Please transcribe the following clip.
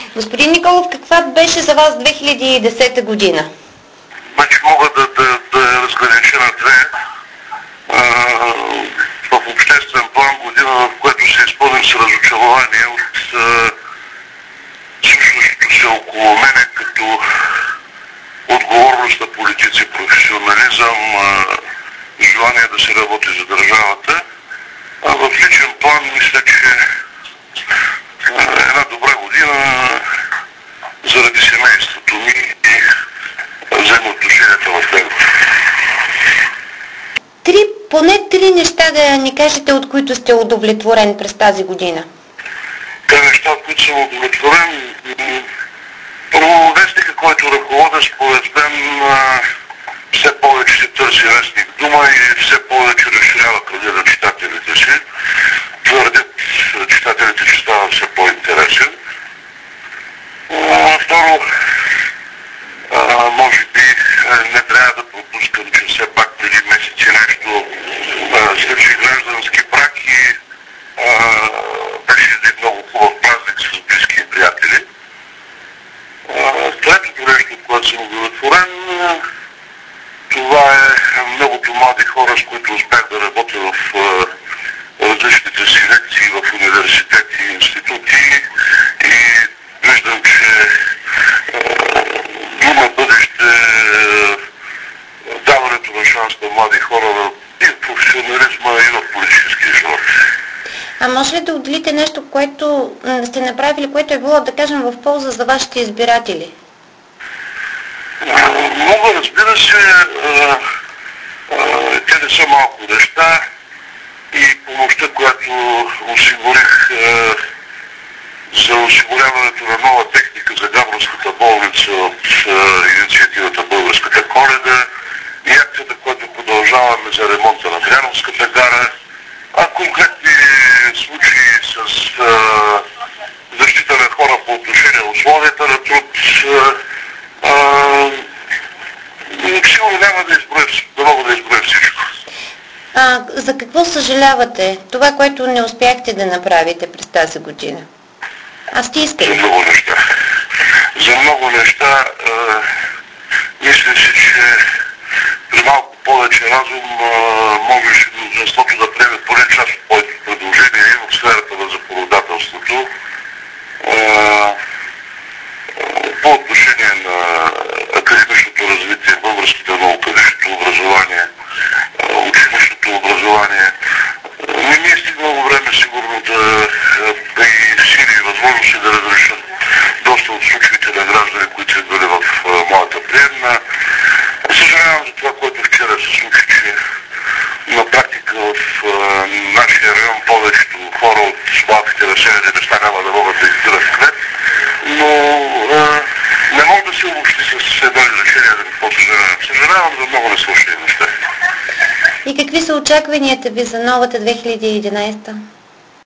Господин Николов, каква беше за вас 2010 година? Значи мога да разгранича на две. В обществен план година, в която се изпълним с разочарование от случващото се около мене като отговорност на политици, професионализъм, желание да се работи за държавата. А в личен план мисля, че една добра година заради семейството ми и взаимоотношенията в него. Поне три неща да ни кажете, от които сте удовлетворен през тази година. Те неща, от които съм удовлетворен. Първо, вестника, който ръководя, според мен все повече се търси вестник дума и все повече разширява кръга на читателите си. Твърдят читателите, че става все по-интересен. Второ, може би не трябва да пропускам, че все пак преди месеци нещо свърши граждански брак и беше един много хубав празник с близки и приятели. Третото нещо, от което съм удовлетворен, това е многото млади хора, с които успях да работя в различните си лекции в университети и институти и виждам, че има бъдеще даването на шанс на млади хора и в професионализма, и в политическия живот. А може ли да отделите нещо, което сте направили, което е било, да кажем, в полза за вашите избиратели? Мога, разбира се, те не са малко неща и помощта, която осигурих за осигуряването на нова техника за Габровската болница от инициативата Българската Коледа и акцията, която продължаваме за ремонта на Дряновската гара, а конкретни случаи с защита на хора по отношение на условията на труд. Сигурно няма да мога да изброя всичко. За какво съжалявате? Това, което не успяхте да направите през тази година? Аз ти искам. За много неща. За много неща мисля си, че при малко повече разум можеше мнозинството да приеме поне част от моите предложения и в сферата на законодателството по отношение на академичното развитие, българската наука, висшето образование, училищното образование. Не ми е стигнало време сигурно да и сили и възможности да разрешат доста от случаите на граждани, които са идвали в моята приемна. Съжалявам за това, което вчера се случи, че на практика в нашия район повечето хора от малките населени места няма да могат да избират кмет, но не мога да се обобщи с едно изречение за какво съжалявам. Съжалявам за много несвършени неща. И какви са очакванията ви за новата 2011?